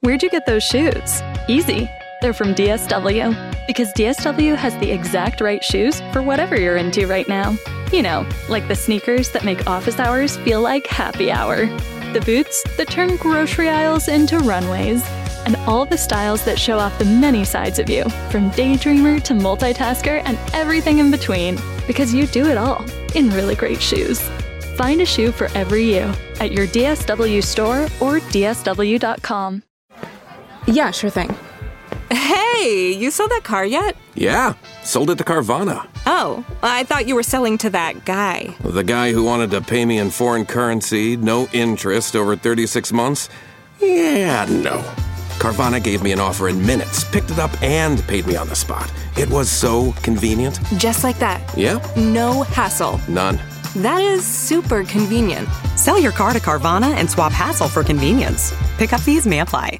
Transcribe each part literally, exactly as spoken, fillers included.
Where'd you get those shoes? Easy. They're from D S W. Because D S W has the exact right shoes for whatever you're into right now. You know, like the sneakers that make office hours feel like happy hour. The boots that turn grocery aisles into runways. And all the styles that show off the many sides of you, from daydreamer to multitasker and everything in between. Because you do it all in really great shoes. Find a shoe for every you at your D S W store or D S W dot com. Yeah, sure thing. Hey, you sold that car yet? Yeah, sold it to Carvana. Oh, I thought you were selling to that guy. The guy who wanted to pay me in foreign currency, no interest, over thirty-six months? Yeah, no. Carvana gave me an offer in minutes, picked it up, and paid me on the spot. It was so convenient. Just like that. Yeah? No hassle. None. That is super convenient. Sell your car to Carvana and swap hassle for convenience. Pickup fees may apply.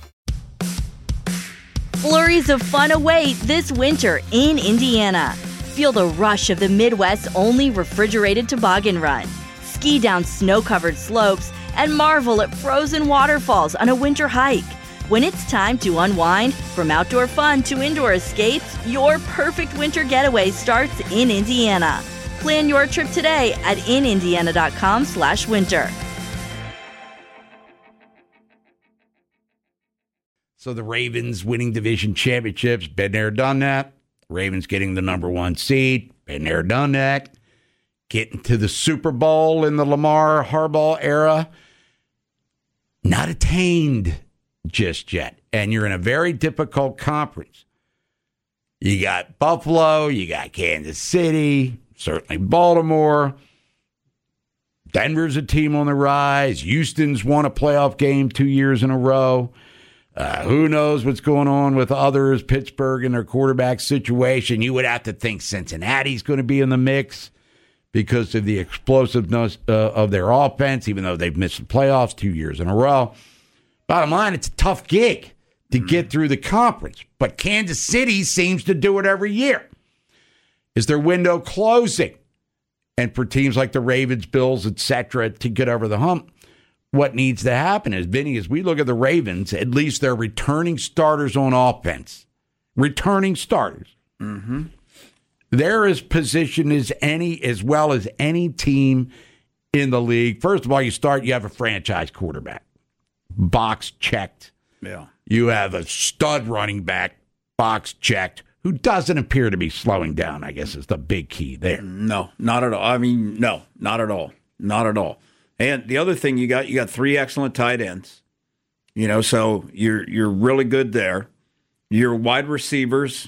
Flurries of fun await this winter in Indiana. Feel the rush of the Midwest's only refrigerated toboggan run. Ski down snow-covered slopes and marvel at frozen waterfalls on a winter hike. When it's time to unwind, from outdoor fun to indoor escapes, your perfect winter getaway starts in Indiana. Plan your trip today at in indiana dot com slash winter. So the Ravens winning division championships, been there, done that. Ravens getting the number one seed, been there, done that. Getting to the Super Bowl in the Lamar Harbaugh era, not attained just yet. And you're in a very difficult conference. You got Buffalo, you got Kansas City, certainly Baltimore. Denver's a team on the rise. Houston's won a playoff game two years in a row. Uh, who knows what's going on with others, Pittsburgh and their quarterback situation. You would have to think Cincinnati's going to be in the mix because of the explosiveness uh, of their offense, even though they've missed the playoffs two years in a row. Bottom line, it's a tough gig to mm-hmm. get through the conference. But Kansas City seems to do it every year. Is their window closing? And for teams like the Ravens, Bills, et cetera, to get over the hump, what needs to happen is, Vinny, as we look at the Ravens, at least they're returning starters on offense. Returning starters. Mm-hmm. They're as positioned as any, as well as any team in the league. First of all, you start, you have a franchise quarterback. Box checked. Yeah. You have a stud running back, box checked, who doesn't appear to be slowing down, I guess is the big key there. No, not at all. I mean, no, not at all. Not at all. And the other thing you got, you got three excellent tight ends. You know, so you're you're really good there. Your wide receivers,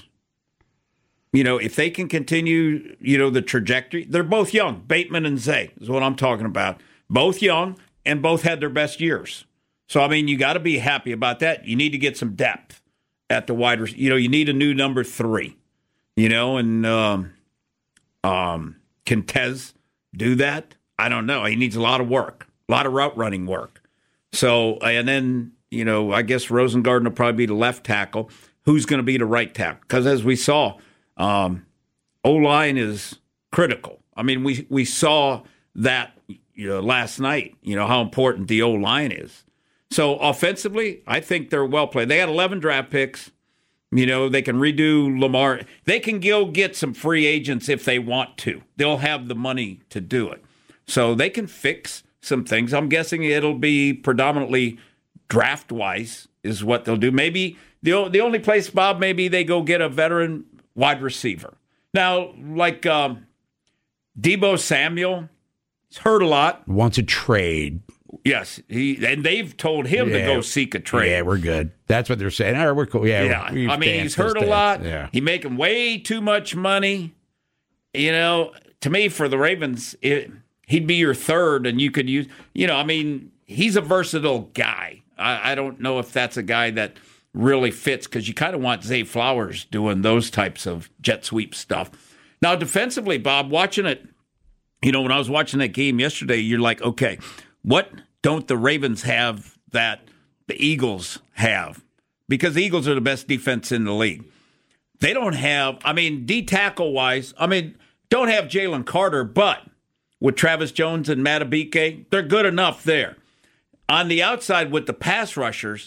you know, if they can continue, you know, the trajectory, they're both young. Bateman and Zay is what I'm talking about. Both young and both had their best years. So, I mean, you got to be happy about that. You need to get some depth at the wide receiver. You know, you need a new number three, you know, and um, um, can Tez do that? I don't know. He needs a lot of work, a lot of route running work. So, and then, you know, I guess Rosengarten will probably be the left tackle. Who's going to be the right tackle? Because as we saw, um, O-line is critical. I mean, we, we saw that, you know, last night, you know, how important the O-line is. So offensively, I think they're well played. They had eleven draft picks. You know, they can redo Lamar. They can go get some free agents if they want to. They'll have the money to do it. So they can fix some things. I'm guessing it'll be predominantly draft-wise is what they'll do. Maybe the, the only place, Bob, maybe they go get a veteran wide receiver. Now, like um, Deebo Samuel, he's hurt a lot. Wants a trade. Yes, he and they've told him yeah. to go seek a trade. Yeah, we're good. That's what they're saying. All right, we're cool. Yeah, yeah. I mean, he's hurt a lot. Yeah. He's making way too much money. You know, to me, for the Ravens, it, he'd be your third, and you could use, you know, I mean, he's a versatile guy. I, I don't know if that's a guy that really fits because you kind of want Zay Flowers doing those types of jet sweep stuff. Now, defensively, Bob, watching it, you know, when I was watching that game yesterday, you're like, okay, what don't the Ravens have that the Eagles have? Because the Eagles are the best defense in the league. They don't have, I mean, D-tackle-wise, I mean, don't have Jalen Carter, but with Travis Jones and Matabike, they're good enough there. On the outside with the pass rushers,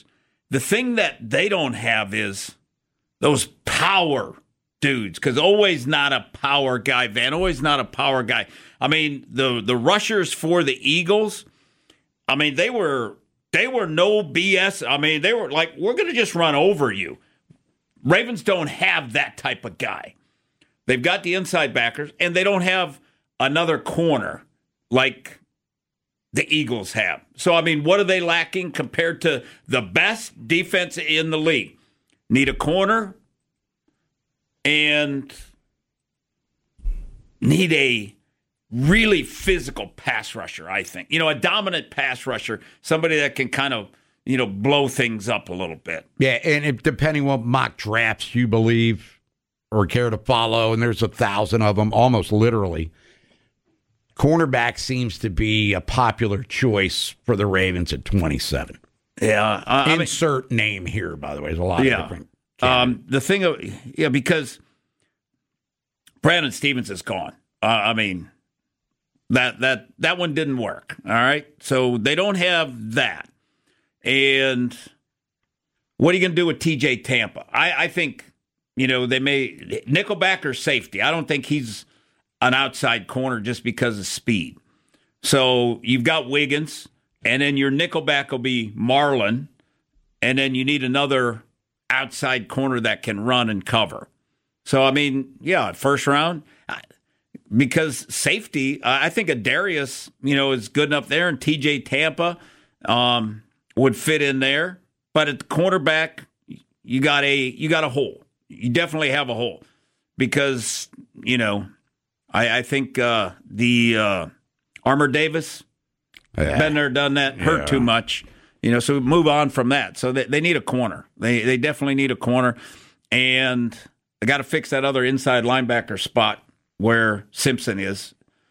the thing that they don't have is those power dudes, because always not a power guy, Van. Always not a power guy. I mean, the the rushers for the Eagles, I mean, they were they were no B S. I mean, they were like, we're going to just run over you. Ravens don't have that type of guy. They've got the inside backers, and they don't have another corner like the Eagles have. So, I mean, what are they lacking compared to the best defense in the league? Need a corner and need a really physical pass rusher, I think. You know, a dominant pass rusher, somebody that can kind of, you know, blow things up a little bit. Yeah, and if, depending what mock drafts you believe or care to follow, and there's a thousand of them, almost literally, cornerback seems to be a popular choice for the Ravens at twenty-seven. Yeah. I Insert mean, name here, by the way. There's a lot yeah. of different Um, the thing, of, yeah, because Brandon Stevens is gone. Uh, I mean, that that that one didn't work. All right, so they don't have that. And what are you going to do with T J Tampa? I, I think, you know, they may nickelback or safety. I don't think he's an outside corner just because of speed. So you've got Wiggins, and then your nickelback will be Marlon, and then you need another outside corner that can run and cover. So, I mean, yeah, first round, because safety, I think a Darius, you know, is good enough there, and T J Tampa um, would fit in there. But at the cornerback, you got a you got a hole. You definitely have a hole because, you know, I, I think uh, the uh, Armour Davis, yeah. been there, done that, hurt yeah. too much. You know, so move on from that. So they, they need a corner. They they definitely need a corner. And they got to fix that other inside linebacker spot where Simpson is.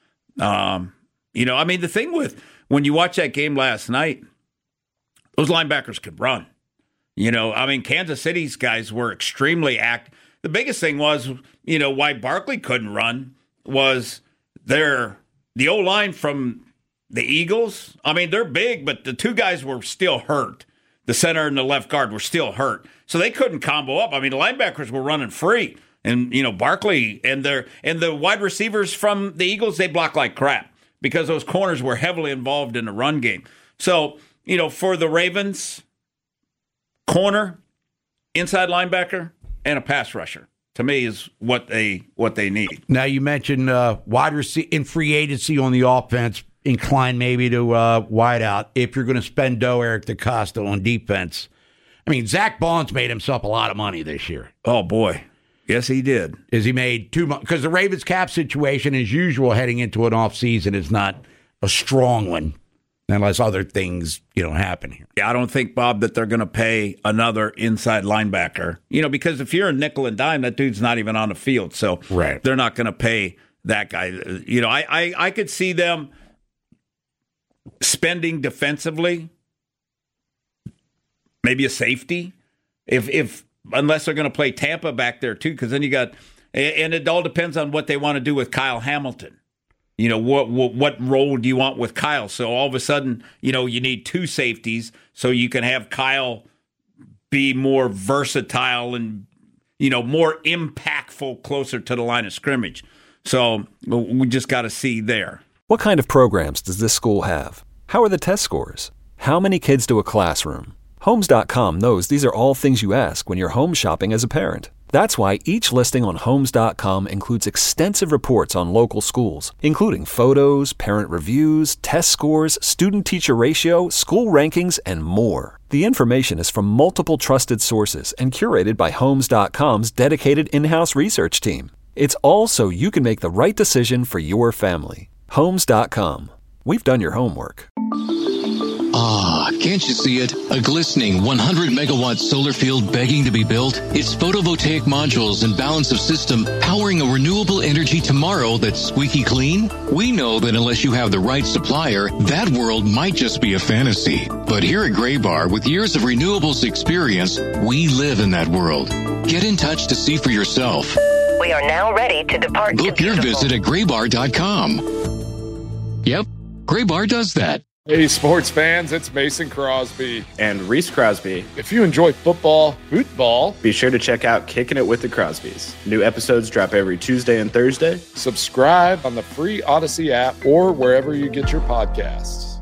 Um, you know, I mean, the thing with when you watch that game last night, those linebackers could run. You know, I mean, Kansas City's guys were extremely active. The biggest thing was, you know, why Barkley couldn't run was their the O-line from the Eagles, I mean, they're big, but the two guys were still hurt. The center and the left guard were still hurt. So they couldn't combo up. I mean, the linebackers were running free. And, you know, Barkley and their and the wide receivers from the Eagles, they block like crap because those corners were heavily involved in the run game. So, you know, for the Ravens, corner, inside linebacker, and a pass rusher, to me, is what they what they need. Now, you mentioned uh, wide receiver in free agency on the offense, inclined maybe to uh, wide out if you're going to spend dough, Eric DeCosta, on defense. I mean, Zach Bond's made himself a lot of money this year. Oh, boy. Yes, he did. Is he made too much? Because the Ravens cap situation, as usual, heading into an offseason is not a strong one unless other things, you know, happen here. Yeah, I don't think, Bob, that they're going to pay another inside linebacker. You know, because if you're a nickel and dime, that dude's not even on the field. So right. They're not going to pay that guy. You know, I, I, I could see them spending defensively, maybe a safety, if if unless they're going to play Tampa back there too, because then you got, and it all depends on what they want to do with Kyle Hamilton. You know, what, what what role do you want with Kyle? So all of a sudden, you know, you need two safeties so you can have Kyle be more versatile and, you know, more impactful closer to the line of scrimmage. So we just got to see there. What kind of programs does this school have? How are the test scores? How many kids do a classroom? Homes dot com knows these are all things you ask when you're home shopping as a parent. That's why each listing on Homes dot com includes extensive reports on local schools, including photos, parent reviews, test scores, student-teacher ratio, school rankings, and more. The information is from multiple trusted sources and curated by Homes dot com's dedicated in-house research team. It's all so you can make the right decision for your family. Homes dot com. We've done your homework. Ah, can't you see it? A glistening one hundred megawatt solar field begging to be built? Its photovoltaic modules and balance of system powering a renewable energy tomorrow that's squeaky clean? We know that unless you have the right supplier, that world might just be a fantasy. But here at Graybar, with years of renewables experience, we live in that world. Get in touch to see for yourself. We are now ready to depart. Book your visit at graybar dot com. Yep, Graybar does that. Hey, sports fans, it's Mason Crosby. And Reese Crosby. If you enjoy football, football, be sure to check out Kicking It with the Crosbys. New episodes drop every Tuesday and Thursday. Subscribe on the free Odyssey app or wherever you get your podcasts.